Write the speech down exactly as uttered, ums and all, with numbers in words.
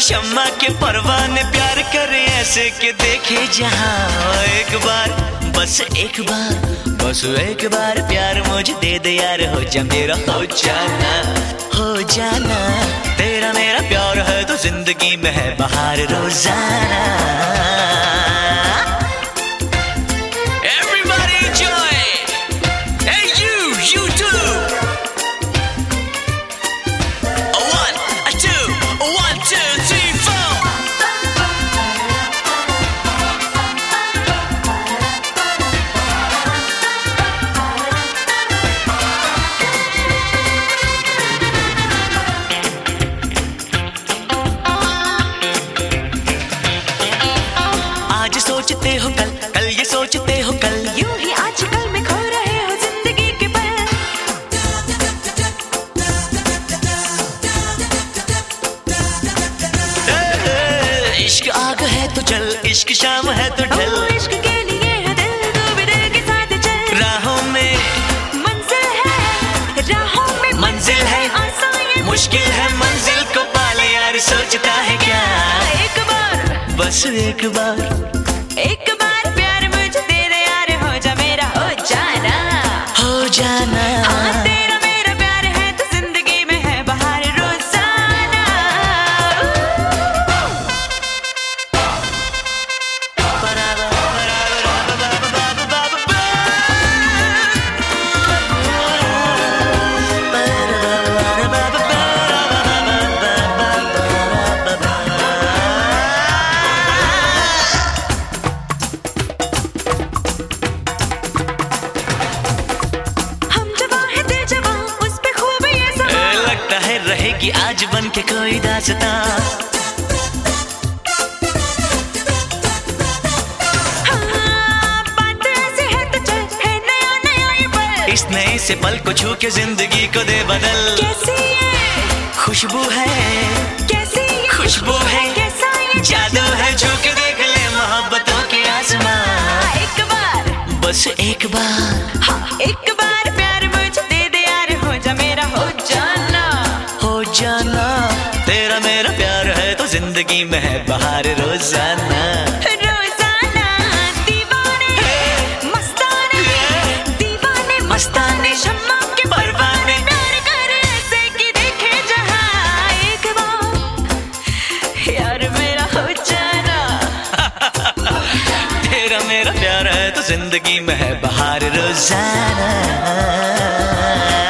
शम्मा के परवाने प्यार करे ऐसे के देखे जहां। एक बार बस एक बार बस एक बार प्यार मुझे दे दे यार, हो जा मेरा हो जाना हो जाना। तेरा मेरा प्यार है तो जिंदगी में है बहार रोजाना। सोचते हो कल कल ये सोचते हो कल, यूं ही आजकल में खो रहे हो जिंदगी के पल। इश्क आग है तो चल, इश्क शाम है तो ढल। इश्क के लिए है दिल, तू भी दिल के साथ चल। राहों में मंजिल है, राहों में मंजिल है, आसान मुश्किल है मंजिल को पाले यार, सोचता है क्या। एक बार बस एक बार एक बार प्यार मुझे दे दे यार, हो जा मेरा हो जाना हो जाना। हाँ तेरा मेरा प्यार है तो जिंदगी में है बहार रोजाना। रहेगी आज बन के कोई दास्तां। हाँ, बात ऐसी है तो चल, है नया नया ये पल। इस नए से पल को छू के जिंदगी को दे बदल। कैसी ये खुशबू है, कैसी ये खुशबू है, कैसा ये जादू है, छू के देख ले मोहब्बतों के आसमां। एक बार बस एक बार हाँ एक बार प्यार मुझे दे दे यार, हो जा मेरा हो जाना हो जाना। तेरा मेरा प्यार है तो जिंदगी में है बहार रोजाना रोजाना। दीवाने मस्ताने दीवाने मस्ताने शम्मा के परवाने प्यार करे ऐसे कि देखे जहां। एक बार यार मेरा हो जाना तेरा मेरा प्यार है तो जिंदगी में है बहार रोजाना।